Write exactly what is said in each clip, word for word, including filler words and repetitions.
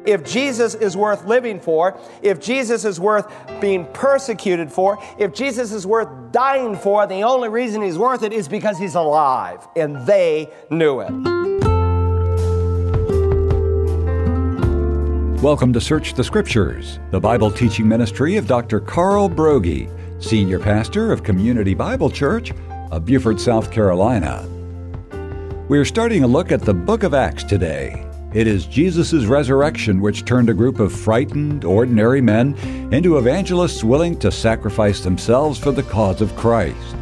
If Jesus is worth living for, if Jesus is worth being persecuted for, if Jesus is worth dying for, the only reason he's worth it is because he's alive, and they knew it. Welcome to Search the Scriptures, the Bible teaching ministry of Doctor Carl Broggi, Senior Pastor of Community Bible Church of Beaufort, South Carolina. We are starting a look at the book of Acts today. It is Jesus' resurrection which turned a group of frightened, ordinary men into evangelists willing to sacrifice themselves for the cause of Christ.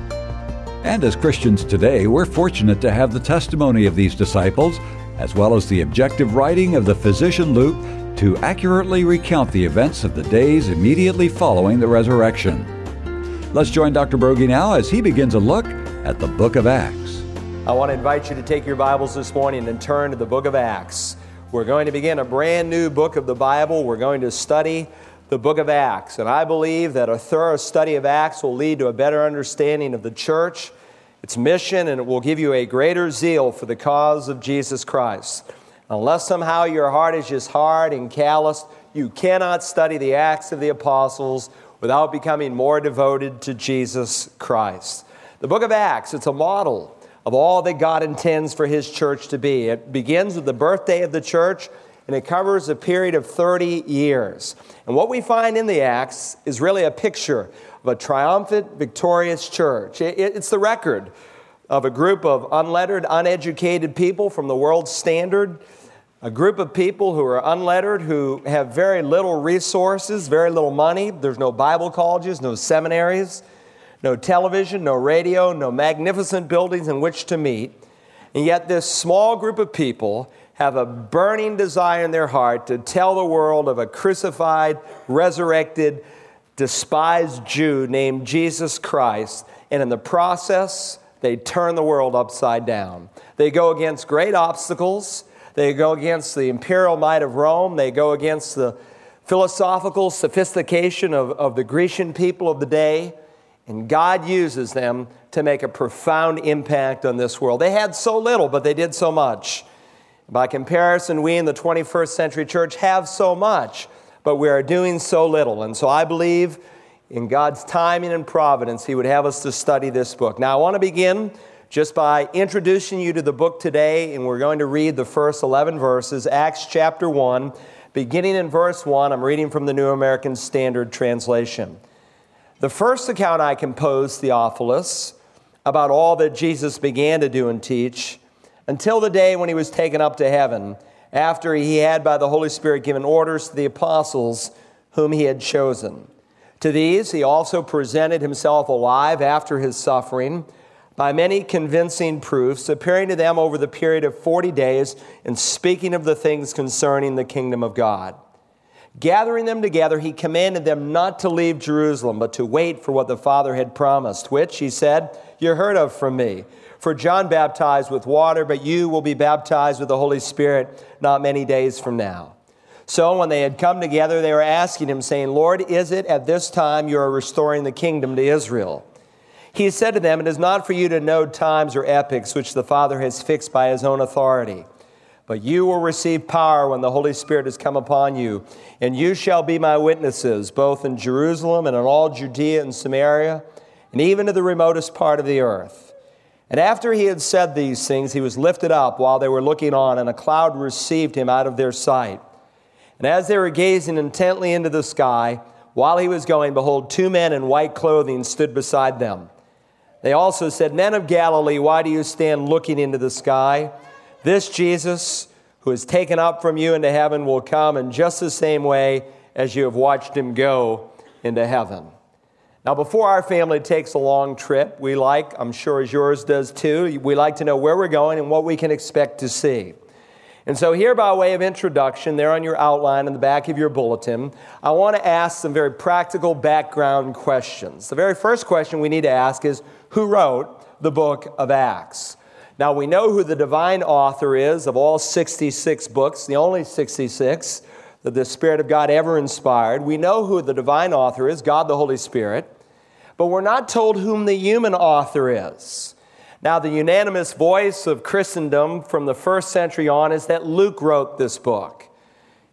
And as Christians today, we're fortunate to have the testimony of these disciples, as well as the objective writing of the physician Luke, to accurately recount the events of the days immediately following the resurrection. Let's join Doctor Broggi now as he begins a look at the book of Acts. I want to invite you to take your Bibles this morning and turn to the book of Acts. We're going to begin a brand new book of the Bible. We're going to study the book of Acts. And I believe that a thorough study of Acts will lead to a better understanding of the church, its mission, and it will give you a greater zeal for the cause of Jesus Christ. Unless somehow your heart is just hard and calloused, you cannot study the Acts of the Apostles without becoming more devoted to Jesus Christ. The book of Acts, it's a model of all that God intends for His church to be. It begins with the birthday of the church, and it covers a period of thirty years. And what we find in the Acts is really a picture of a triumphant, victorious church. It's the record of a group of unlettered, uneducated people from the world's standard, a group of people who are unlettered, who have very little resources, very little money. There's no Bible colleges, no seminaries, no television, no radio, no magnificent buildings in which to meet. And yet this small group of people have a burning desire in their heart to tell the world of a crucified, resurrected, despised Jew named Jesus Christ. And in the process, they turn the world upside down. They go against great obstacles. They go against the imperial might of Rome. They go against the philosophical sophistication of, of the Grecian people of the day. And God uses them to make a profound impact on this world. They had so little, but they did so much. By comparison, we in the twenty-first century church have so much, but we are doing so little. And so I believe in God's timing and providence, He would have us to study this book. Now, I want to begin just by introducing you to the book today, and we're going to read the first eleven verses, Acts chapter one. Beginning in verse one, I'm reading from the New American Standard Translation. The first account I composed, Theophilus, about all that Jesus began to do and teach, until the day when He was taken up to heaven, after He had by the Holy Spirit given orders to the apostles whom He had chosen. To these He also presented Himself alive after His suffering, by many convincing proofs, appearing to them over the period of forty days, and speaking of the things concerning the kingdom of God. Gathering them together, He commanded them not to leave Jerusalem, but to wait for what the Father had promised, which, He said, you heard of from me. For John baptized with water, but you will be baptized with the Holy Spirit not many days from now. So when they had come together, they were asking Him, saying, Lord, is it at this time you are restoring the kingdom to Israel? He said to them, it is not for you to know times or epochs which the Father has fixed by His own authority. But you will receive power when the Holy Spirit has come upon you, and you shall be my witnesses, both in Jerusalem and in all Judea and Samaria, and even to the remotest part of the earth. And after He had said these things, He was lifted up while they were looking on, and a cloud received Him out of their sight. And as they were gazing intently into the sky, while He was going, behold, two men in white clothing stood beside them. They also said, Men of Galilee, why do you stand looking into the sky? This Jesus, who is taken up from you into heaven, will come in just the same way as you have watched Him go into heaven. Now, before our family takes a long trip, we like, I'm sure as yours does too, we like to know where we're going and what we can expect to see. And so here, by way of introduction, there on your outline in the back of your bulletin, I want to ask some very practical background questions. The very first question we need to ask is, who wrote the book of Acts? Now, we know who the divine author is of all sixty-six books, the only sixty-six that the Spirit of God ever inspired. We know who the divine author is, God the Holy Spirit, but we're not told whom the human author is. Now, the unanimous voice of Christendom from the first century on is that Luke wrote this book. You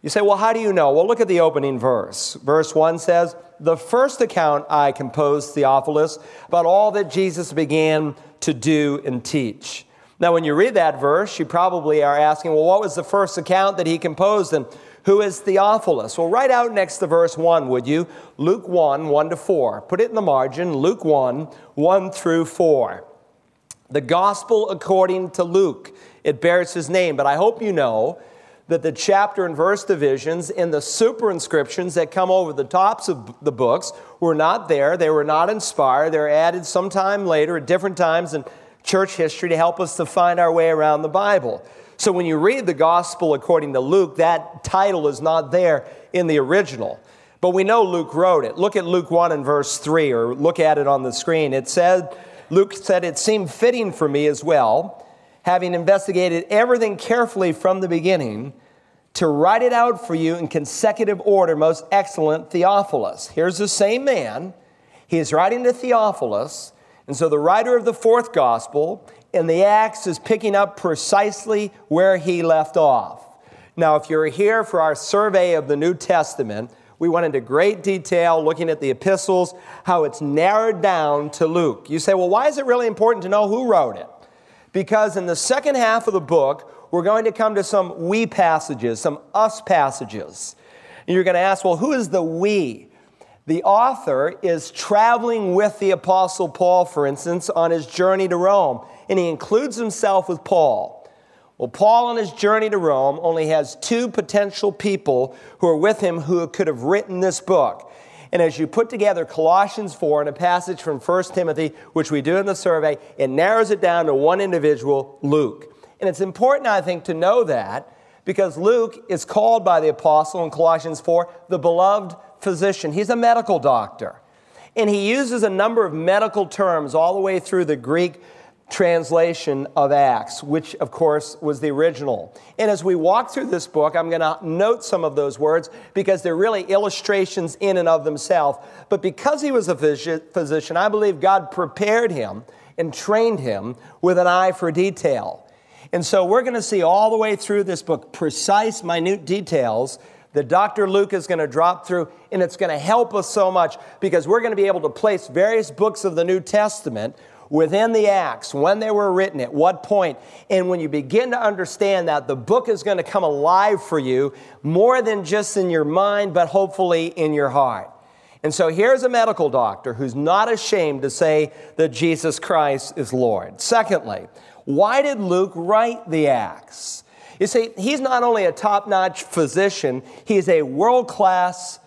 You say, well, how do you know? Well, look at the opening verse. Verse one says, "The first account I composed, Theophilus, about all that Jesus began to do and teach." Now, when you read that verse, you probably are asking, well, what was the first account that he composed, and who is Theophilus? Well, write out next to verse one, would you? Luke one, one to four. Put it in the margin, Luke one, one through four. The Gospel according to Luke. It bears his name, but I hope you know that the chapter and verse divisions in the superinscriptions that come over the tops of the books were not there. They were not inspired. They were added sometime later at different times in church history to help us to find our way around the Bible. So when you read the Gospel according to Luke, that title is not there in the original. But we know Luke wrote it. Look at Luke one and verse three, or look at it on the screen. It said, Luke said, "It seemed fitting for me as well, having investigated everything carefully from the beginning, to write it out for you in consecutive order, most excellent Theophilus." Here's the same man. He is writing to Theophilus. And so the writer of the fourth gospel in the Acts is picking up precisely where he left off. Now, if you're here for our survey of the New Testament, we went into great detail looking at the epistles, how it's narrowed down to Luke. You say, well, why is it really important to know who wrote it? Because in the second half of the book, we're going to come to some we passages, some us passages. And you're going to ask, well, who is the we? The author is traveling with the Apostle Paul, for instance, on his journey to Rome, and he includes himself with Paul. Well, Paul on his journey to Rome only has two potential people who are with him who could have written this book. And as you put together Colossians four and a passage from First Timothy, which we do in the survey, it narrows it down to one individual, Luke. And it's important, I think, to know that because Luke is called by the apostle in Colossians four the beloved physician. He's a medical doctor. And he uses a number of medical terms all the way through the Greek translation of Acts, which, of course, was the original. And as we walk through this book, I'm going to note some of those words because they're really illustrations in and of themselves. But because he was a physician, I believe God prepared him and trained him with an eye for detail. And so we're going to see all the way through this book precise, minute details that Doctor Luke is going to drop through, and it's going to help us so much because we're going to be able to place various books of the New Testament within the Acts, when they were written, at what point. And when you begin to understand that, the book is going to come alive for you more than just in your mind, but hopefully in your heart. And so here's a medical doctor who's not ashamed to say that Jesus Christ is Lord. Secondly, why did Luke write the Acts? You see, he's not only a top-notch physician, he's a world-class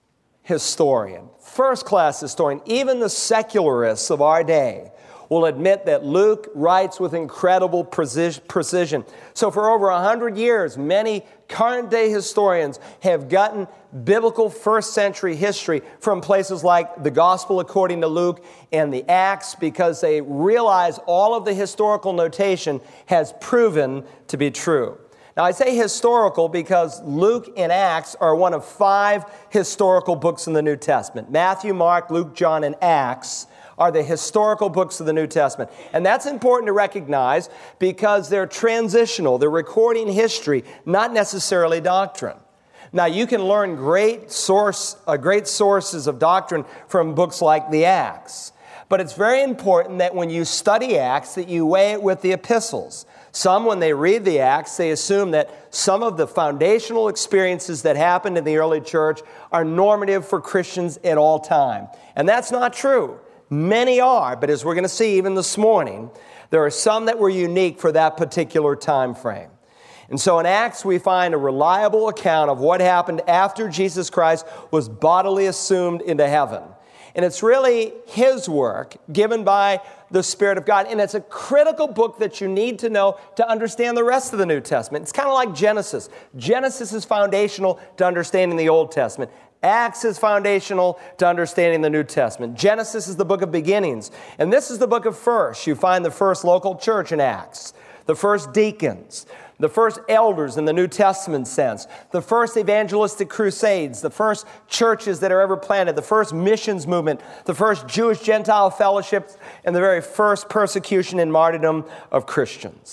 historian, first-class historian. Even the secularists of our day will admit that Luke writes with incredible precision. So for over one hundred years, many current-day historians have gotten biblical first-century history from places like the Gospel according to Luke and the Acts because they realize all of the historical notation has proven to be true. Now, I say historical because Luke and Acts are one of five historical books in the New Testament. Matthew, Mark, Luke, John, and Acts are the historical books of the New Testament. And that's important to recognize because they're transitional. They're recording history, not necessarily doctrine. Now, you can learn great source, uh, great sources of doctrine from books like the Acts. But it's very important that when you study Acts, that you weigh it with the epistles. Some, when they read the Acts, they assume that some of the foundational experiences that happened in the early church are normative for Christians at all time. And that's not true. Many are, but as we're going to see even this morning, there are some that were unique for that particular time frame. And so in Acts, we find a reliable account of what happened after Jesus Christ was bodily assumed into heaven. And it's really his work given by the Spirit of God. And it's a critical book that you need to know to understand the rest of the New Testament. It's kind of like Genesis. Genesis is foundational to understanding the Old Testament. Acts is foundational to understanding the New Testament. Genesis is the book of beginnings. And this is the book of first. You find the first local church in Acts, the first deacons, the first elders in the New Testament sense, the first evangelistic crusades, the first churches that are ever planted, the first missions movement, the first Jewish-Gentile fellowships, and the very first persecution and martyrdom of Christians.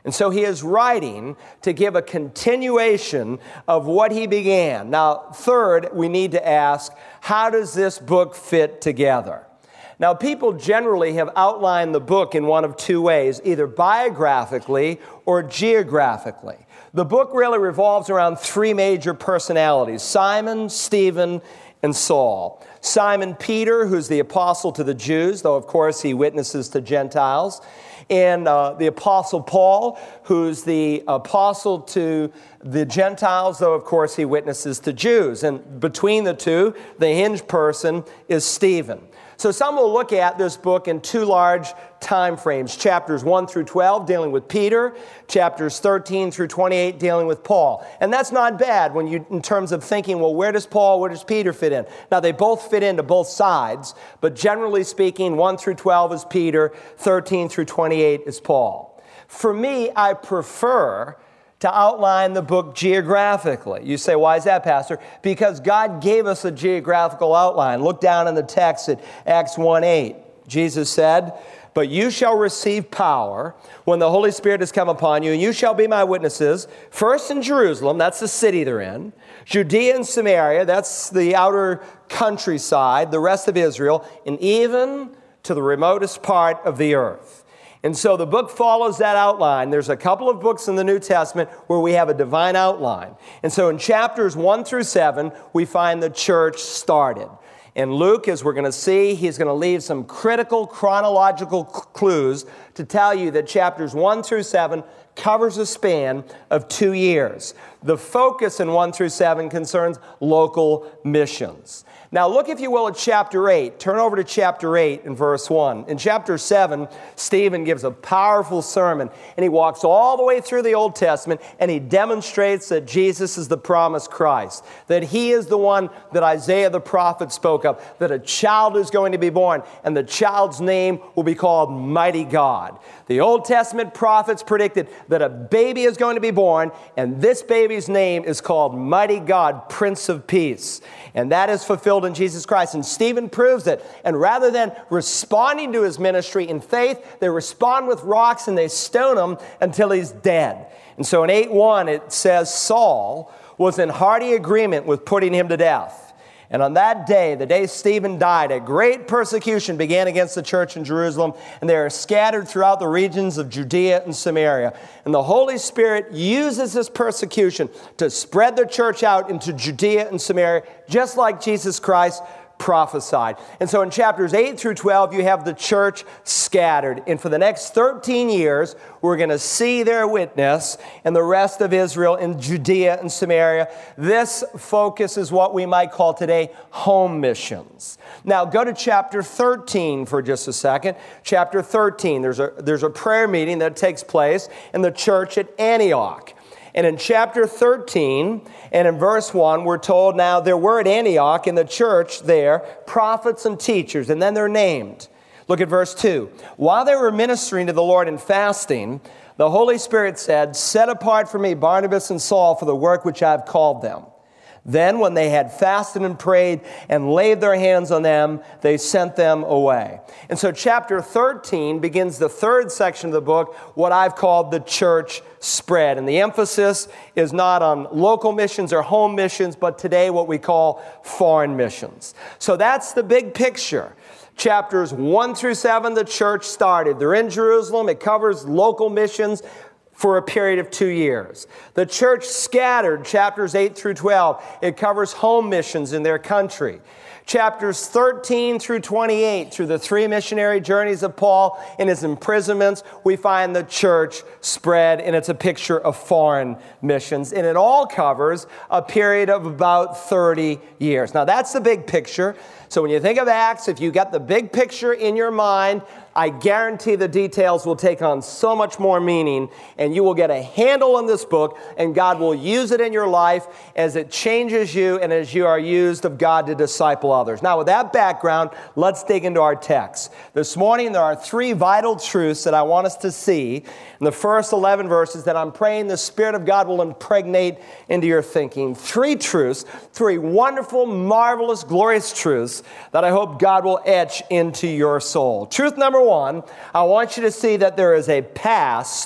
And so he is writing to give a continuation of what he began. Now, third, we need to ask, how does this book fit together? Now, people generally have outlined the book in one of two ways, either biographically or geographically. The book really revolves around three major personalities: Simon, Stephen, and Saul. Simon Peter, who's the apostle to the Jews, though of course he witnesses to Gentiles. And uh, the apostle Paul, who's the apostle to the Gentiles, though of course he witnesses to Jews. And between the two, the hinge person is Stephen. So some will look at this book in two large time frames, chapters one through twelve dealing with Peter, chapters thirteen through twenty-eight dealing with Paul. And that's not bad when you, in terms of thinking, well, where does Paul, where does Peter fit in? Now, they both fit into both sides, but generally speaking, one through twelve is Peter, thirteen through twenty-eight is Paul. For me, I prefer to outline the book geographically. You say, why is that, Pastor? Because God gave us a geographical outline. Look down in the text at Acts one eight. Jesus said, "But you shall receive power when the Holy Spirit has come upon you, and you shall be my witnesses, first in Jerusalem," that's the city they're in, "Judea and Samaria," that's the outer countryside, the rest of Israel, and even to the remotest part of the earth. And so the book follows that outline. There's a couple of books in the New Testament where we have a divine outline. And so in chapters one through seven, we find the church started. And Luke, as we're going to see, he's going to leave some critical chronological clues to tell you that chapters one through seven covers a span of two years. The focus in one through seven concerns local missions. Now look, if you will, at chapter eight. Turn over to chapter eight and verse one. In chapter seven, Stephen gives a powerful sermon, and he walks all the way through the Old Testament, and he demonstrates that Jesus is the promised Christ, that he is the one that Isaiah the prophet spoke of, that a child is going to be born, and the child's name will be called Mighty God. The Old Testament prophets predicted that a baby is going to be born, and this baby's name is called Mighty God, Prince of Peace. And that is fulfilled in Jesus Christ. And Stephen proves it. And rather than responding to his ministry in faith, they respond with rocks and they stone him until he's dead. And so in eight one, it says Saul was in hearty agreement with putting him to death. And on that day, the day Stephen died, a great persecution began against the church in Jerusalem, and they are scattered throughout the regions of Judea and Samaria. And the Holy Spirit uses this persecution to spread the church out into Judea and Samaria, just like Jesus Christ prophesied. And so in chapters eight through twelve, you have the church scattered. And for the next thirteen years, we're going to see their witness and the rest of Israel in Judea and Samaria. This focus is what we might call today home missions. Now go to chapter thirteen for just a second. Chapter thirteen, there's a, there's a prayer meeting that takes place in the church at Antioch. And in chapter thirteen and in verse one, we're told, now there were at Antioch in the church there prophets and teachers, and then they're named. Look at verse two. While they were ministering to the Lord and fasting, the Holy Spirit said, "Set apart for me Barnabas and Saul for the work which I have called them." Then when they had fasted and prayed and laid their hands on them, they sent them away. And so chapter thirteen begins the third section of the book, what I've called the church spread. And the emphasis is not on local missions or home missions, but today what we call foreign missions. So that's the big picture. Chapters one through seven, the church started. They're in Jerusalem. It covers local missions for a period of two years. The church scattered, chapters eight through twelve. It covers home missions in their country. Chapters thirteen through twenty-eight, through the three missionary journeys of Paul in his imprisonments, we find the church spread, and it's a picture of foreign missions. And it all covers a period of about thirty years. Now, that's the big picture. So when you think of Acts, if you got the big picture in your mind, I guarantee the details will take on so much more meaning, and you will get a handle on this book, and God will use it in your life as it changes you and as you are used of God to disciple others. Now, with that background, let's dig into our text. This morning, there are three vital truths that I want us to see in the first eleven verses that I'm praying the Spirit of God will impregnate into your thinking. Three truths, three wonderful, marvelous, glorious truths that I hope God will etch into your soul. Truth number one, I want you to see that there is a past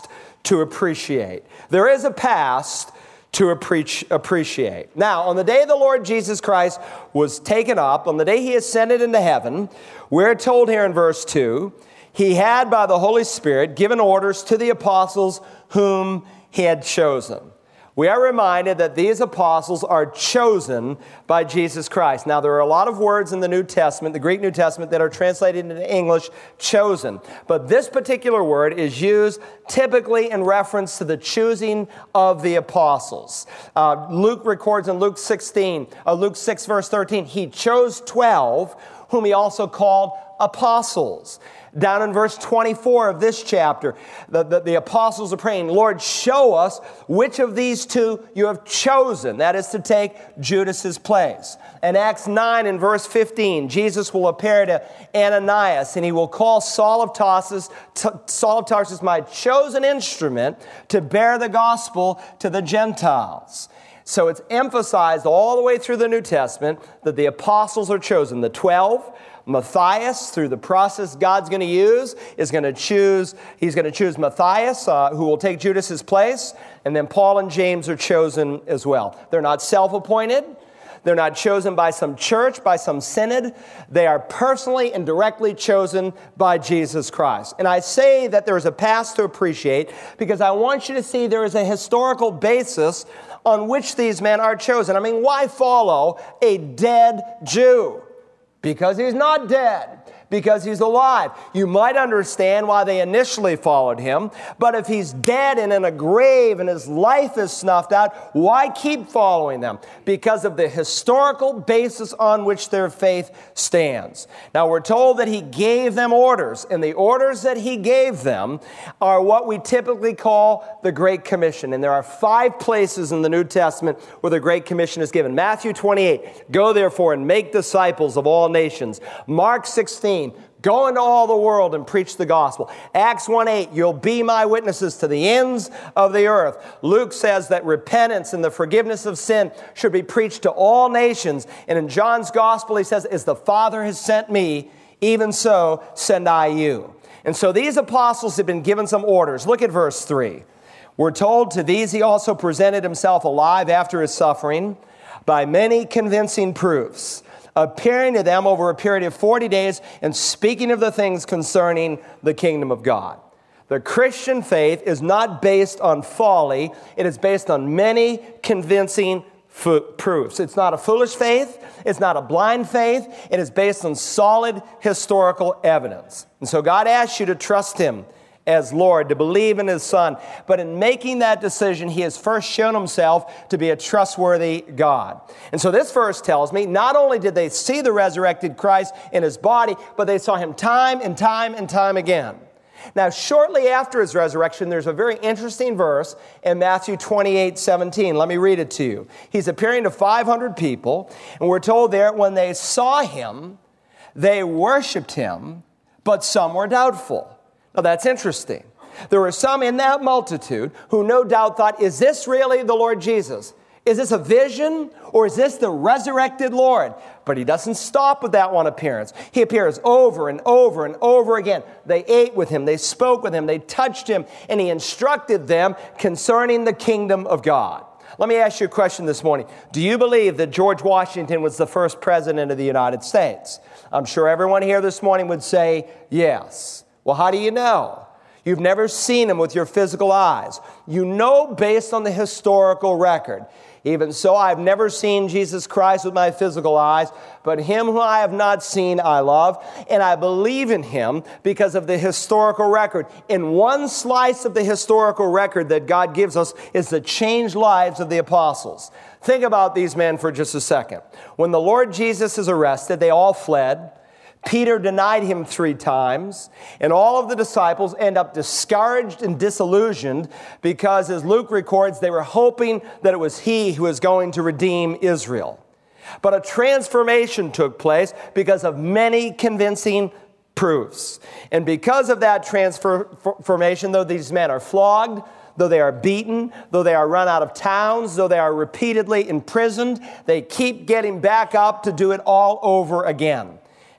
to appreciate. There is a past to appreciate. Now, on the day the Lord Jesus Christ was taken up, on the day he ascended into heaven, we're told here in verse two, he had by the Holy Spirit given orders to the apostles whom he had chosen. We are reminded that these apostles are chosen by Jesus Christ. Now, there are a lot of words in the New Testament, the Greek New Testament, that are translated into English, chosen. But this particular word is used typically in reference to the choosing of the apostles. Uh, Luke records in Luke sixteen, uh, Luke six, verse thirteen, he chose twelve, whom he also called apostles. Down in verse twenty-four of this chapter, the, the, the apostles are praying, Lord, show us which of these two you have chosen. That is to take Judas's place. In Acts nine and verse fifteen, Jesus will appear to Ananias and he will call Saul of Tarsus, T- Saul of Tarsus, my chosen instrument to bear the gospel to the Gentiles. So it's emphasized all the way through the New Testament that the apostles are chosen. The twelve, Matthias, through the process God's going to use, is going to choose, he's going to choose Matthias, uh, who will take Judas's place, and then Paul and James are chosen as well. They're not self-appointed. They're not chosen by some church, by some synod. They are personally and directly chosen by Jesus Christ. And I say that there is a past to appreciate because I want you to see there is a historical basis on which these men are chosen. I mean, why follow a dead Jew? Because he's not dead. Because he's alive. You might understand why they initially followed him, but if he's dead and in a grave and his life is snuffed out, why keep following them? Because of the historical basis on which their faith stands. Now we're told that he gave them orders, and the orders that he gave them are what we typically call the Great Commission. And there are five places in the New Testament where the Great Commission is given. Matthew twenty-eight, go therefore and make disciples of all nations. Mark sixteen, go into all the world and preach the gospel. Acts one eight, you'll be my witnesses to the ends of the earth. Luke says that repentance and the forgiveness of sin should be preached to all nations. And in John's gospel, he says, as the Father has sent me, even so send I you. And so these apostles have been given some orders. Look at verse three. We're told to these he also presented himself alive after his suffering by many convincing proofs, appearing to them over a period of forty days and speaking of the things concerning the kingdom of God. The Christian faith is not based on folly. It is based on many convincing fo- proofs. It's not a foolish faith. It's not a blind faith. It is based on solid historical evidence. And so God asks you to trust him as Lord, to believe in his Son. But in making that decision, he has first shown himself to be a trustworthy God. And so this verse tells me, not only did they see the resurrected Christ in his body, but they saw him time and time and time again. Now, shortly after his resurrection, there's a very interesting verse in Matthew twenty-eight seventeen. Let me read it to you. He's appearing to five hundred people, and we're told there, when they saw him, they worshiped him, but some were doubtful. Now, that's interesting. There were some in that multitude who no doubt thought, is this really the Lord Jesus? Is this a vision, or is this the resurrected Lord? But he doesn't stop with that one appearance. He appears over and over and over again. They ate with him, they spoke with him, they touched him, and he instructed them concerning the kingdom of God. Let me ask you a question this morning. Do you believe that George Washington was the first president of the United States? I'm sure everyone here this morning would say yes. Well, how do you know? You've never seen him with your physical eyes. You know based on the historical record. Even so, I've never seen Jesus Christ with my physical eyes, but him who I have not seen I love, and I believe in him because of the historical record. And one slice of the historical record that God gives us is the changed lives of the apostles. Think about these men for just a second. When the Lord Jesus is arrested, they all fled. Peter denied him three times, and all of the disciples end up discouraged and disillusioned because, as Luke records, they were hoping that it was he who was going to redeem Israel. But a transformation took place because of many convincing proofs. And because of that transformation, though these men are flogged, though they are beaten, though they are run out of towns, though they are repeatedly imprisoned, they keep getting back up to do it all over again.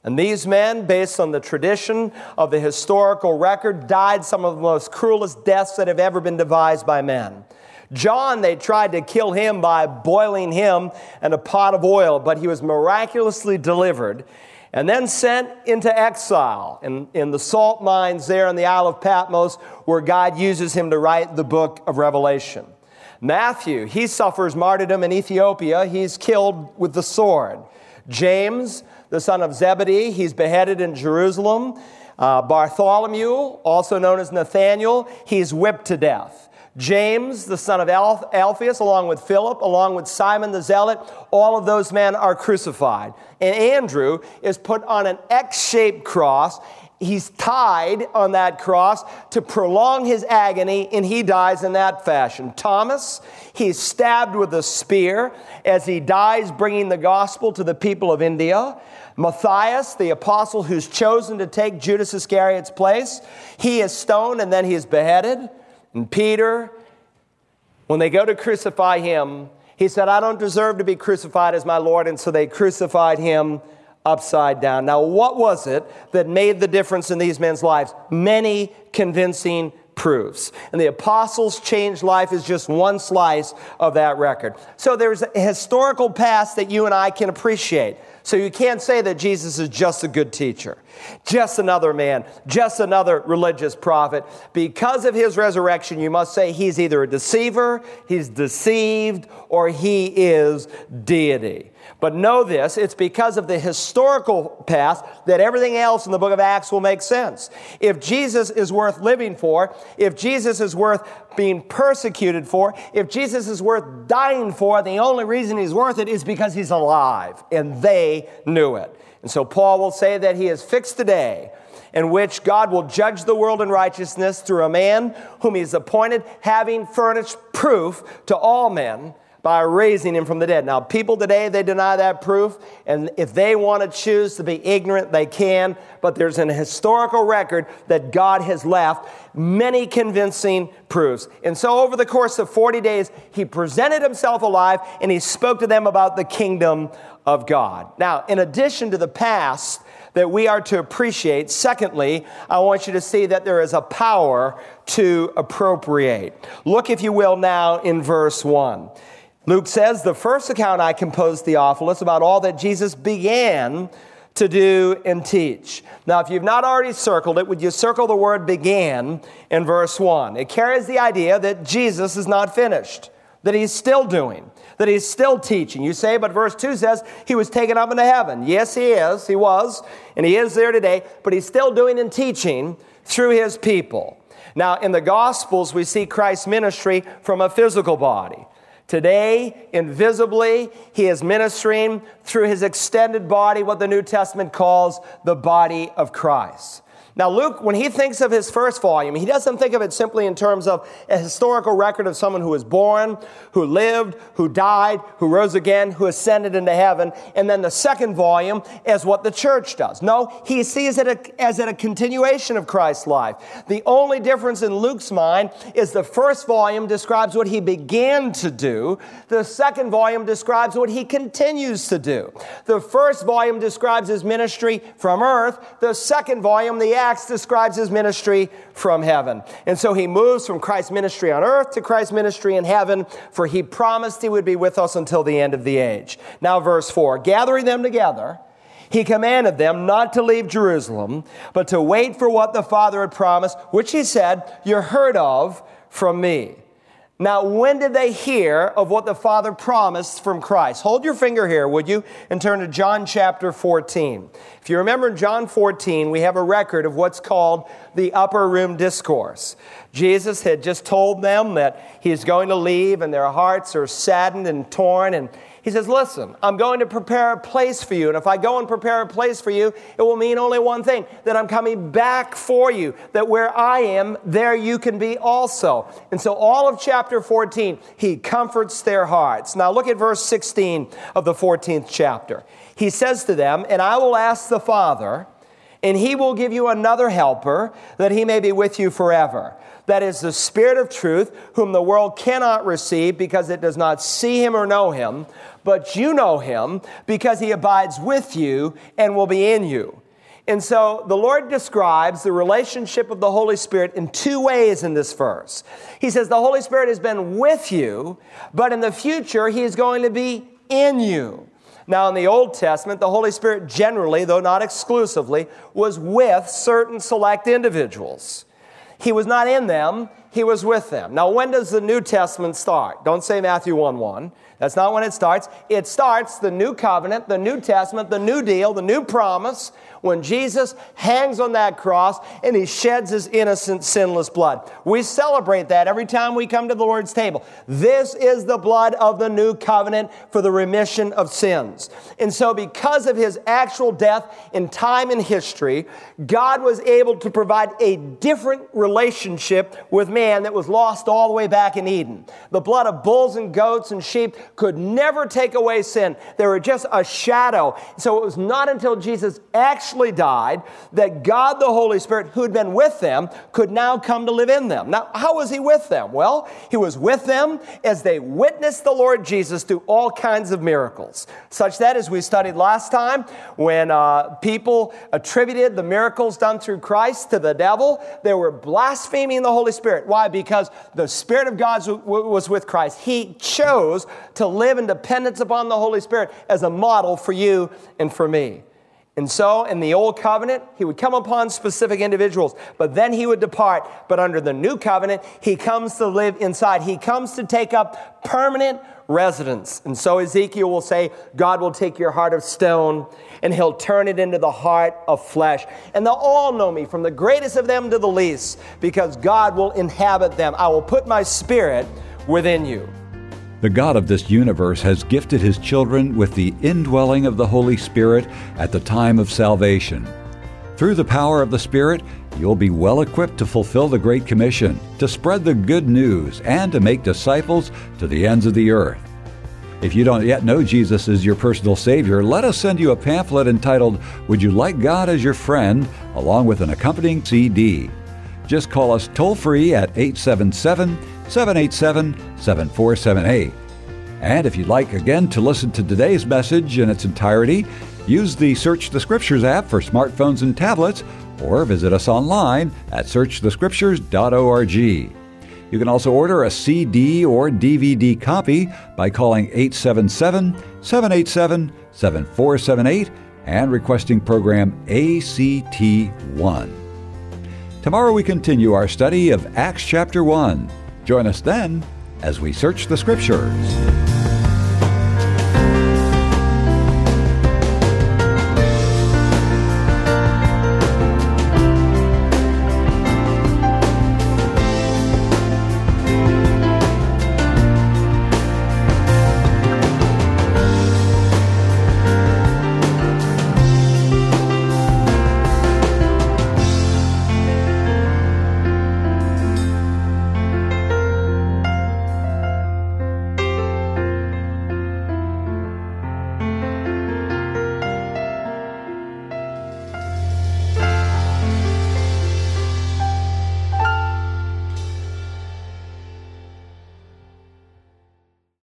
And these men, based on the tradition of the historical record, died some of the most cruelest deaths that have ever been devised by men. John, they tried to kill him by boiling him in a pot of oil, but he was miraculously delivered and then sent into exile in, in the salt mines there in the Isle of Patmos, where God uses him to write the book of Revelation. Matthew, he suffers martyrdom in Ethiopia. He's killed with the sword. James, the son of Zebedee, he's beheaded in Jerusalem. Uh, Bartholomew, also known as Nathaniel, he's whipped to death. James, the son of Alphaeus, along with Philip, along with Simon the Zealot, all of those men are crucified. And Andrew is put on an X-shaped cross. He's tied on that cross to prolong his agony, and he dies in that fashion. Thomas, he's stabbed with a spear as he dies bringing the gospel to the people of India. Matthias, the apostle who's chosen to take Judas Iscariot's place, he is stoned and then he is beheaded. And Peter, when they go to crucify him, he said, I don't deserve to be crucified as my Lord. And so they crucified him upside down. Now, what was it that made the difference in these men's lives? Many convincing proofs. And the apostles' changed life is just one slice of that record. So there's a historical past that you and I can appreciate. So you can't say that Jesus is just a good teacher, just another man, just another religious prophet. Because of his resurrection, you must say he's either a deceiver, he's deceived, or he is deity. But know this, it's because of the historical past that everything else in the book of Acts will make sense. If Jesus is worth living for, if Jesus is worth being persecuted for, if Jesus is worth dying for, the only reason he's worth it is because he's alive, and they knew it. And so Paul will say that he has fixed a day in which God will judge the world in righteousness through a man whom he has appointed, having furnished proof to all men by raising him from the dead. Now, people today, they deny that proof, and if they want to choose to be ignorant, they can, but there's an historical record that God has left many convincing proofs. And so over the course of forty days, he presented himself alive, and he spoke to them about the kingdom of God. Now, in addition to the past that we are to appreciate, secondly, I want you to see that there is a power to appropriate. Look, if you will, now in verse one. Luke says, the first account I composed, Theophilus, about all that Jesus began to do and teach. Now, if you've not already circled it, would you circle the word began in verse one? It carries the idea that Jesus is not finished, that he's still doing, that he's still teaching. You say, but verse two says he was taken up into heaven. Yes, he is. He was, and he is there today, but he's still doing and teaching through his people. Now, in the Gospels, we see Christ's ministry from a physical body. Today, invisibly, he is ministering through his extended body, what the New Testament calls the body of Christ. Now, Luke, when he thinks of his first volume, he doesn't think of it simply in terms of a historical record of someone who was born, who lived, who died, who rose again, who ascended into heaven, and then the second volume as what the church does. No, he sees it as a continuation of Christ's life. The only difference in Luke's mind is the first volume describes what he began to do. The second volume describes what he continues to do. The first volume describes his ministry from earth. The second volume, the Acts, describes his ministry from heaven. And so he moves from Christ's ministry on earth to Christ's ministry in heaven, for he promised he would be with us until the end of the age. Now, verse four, gathering them together, he commanded them not to leave Jerusalem, but to wait for what the Father had promised, which he said, you heard of from me. Now, when did they hear of what the Father promised from Christ? Hold your finger here, would you, and turn to John chapter fourteen. If you remember in John fourteen, we have a record of what's called the upper room discourse. Jesus had just told them that he's going to leave, and their hearts are saddened and torn, and he says, listen, I'm going to prepare a place for you. And if I go and prepare a place for you, it will mean only one thing, that I'm coming back for you, that where I am, there you can be also. And so all of chapter fourteen, he comforts their hearts. Now look at verse sixteen of the fourteenth chapter. He says to them, and I will ask the Father, And he will give you another helper, that he may be with you forever. That is the Spirit of truth, whom the world cannot receive because it does not see him or know him. But you know him because he abides with you and will be in you. And so the Lord describes the relationship of the Holy Spirit in two ways in this verse. He says the Holy Spirit has been with you, but in the future he is going to be in you. Now, in the Old Testament, the Holy Spirit generally, though not exclusively, was with certain select individuals. He was not in them, he was with them. Now, when does the New Testament start? Don't say Matthew one one. That's not when it starts. It starts the New Covenant, the New Testament, the New Deal, the New Promise, when Jesus hangs on that cross and he sheds his innocent, sinless blood. We celebrate that every time we come to the Lord's table. This is the blood of the New Covenant for the remission of sins. And so because of his actual death in time and history, God was able to provide a different relationship with man that was lost all the way back in Eden. The blood of bulls and goats and sheep could never take away sin. They were just a shadow. So it was not until Jesus actually died that God the Holy Spirit, who had been with them, could now come to live in them. Now, how was he with them? Well, he was with them as they witnessed the Lord Jesus do all kinds of miracles, such that, as we studied last time, when uh, people attributed the miracles done through Christ to the devil, they were blaspheming the Holy Spirit. Why? Because the Spirit of God was with Christ. He chose to live in dependence upon the Holy Spirit as a model for you and for me. And so, in the Old Covenant, he would come upon specific individuals, but then he would depart. But under the New Covenant, he comes to live inside. He comes to take up permanent residence. And so Ezekiel will say, God will take your heart of stone and he'll turn it into the heart of flesh. And they'll all know me, from the greatest of them to the least, because God will inhabit them. I will put my Spirit within you. The God of this universe has gifted his children with the indwelling of the Holy Spirit at the time of salvation. Through the power of the Spirit, you'll be well equipped to fulfill the Great Commission, to spread the good news, and to make disciples to the ends of the earth. If you don't yet know Jesus as your personal Savior, let us send you a pamphlet entitled, Would You Like God as Your Friend?, along with an accompanying C D. Just call us toll-free at eight seven seven, seven eight seven, seven four seven eight. And if you'd like, again, to listen to today's message in its entirety, use the Search the Scriptures app for smartphones and tablets, or visit us online at search the scriptures dot org. You can also order a C D or D V D copy by calling eight seven seven, seven eight seven, seven four seven eight and requesting program A C T one. Tomorrow we continue our study of Acts chapter one. Join us then as we search the Scriptures.